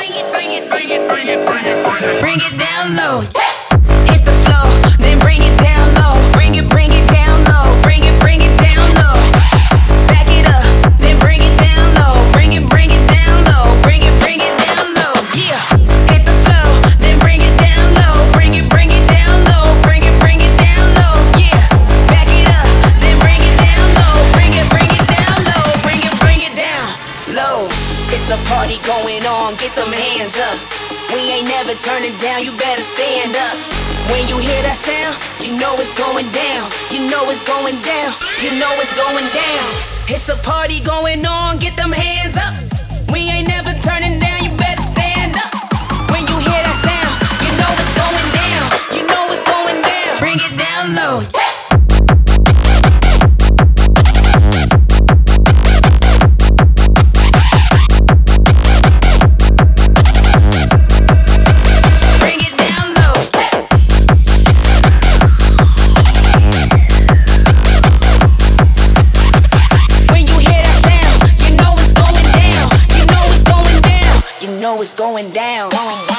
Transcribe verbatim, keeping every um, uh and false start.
bring it, bring it, bring it, bring it, bring it, bring it, bring it down low. Hit the floor, then bring it down low. Bring it, bring it down low. Bring it, bring it down low. Back it up, then bring it down low. Bring it, bring it down low. Bring it, bring it down low. Yeah. Hit the floor, then bring it down low. Bring it, bring it down low. Bring it, bring it down low. Yeah. Back it up, then bring it down low. Bring it, bring it down low. Bring it, bring it down low. It's a party going on, get them hands up. We ain't never turning down, you better stand up. When you hear that sound, you know it's going down. You know it's going down, you know it's going down. It's a party going on, get them hands up. We ain't never turning down, you better stand up. When you hear that sound, you know it's going down. You know it's going down. Bring it down low. It's going down.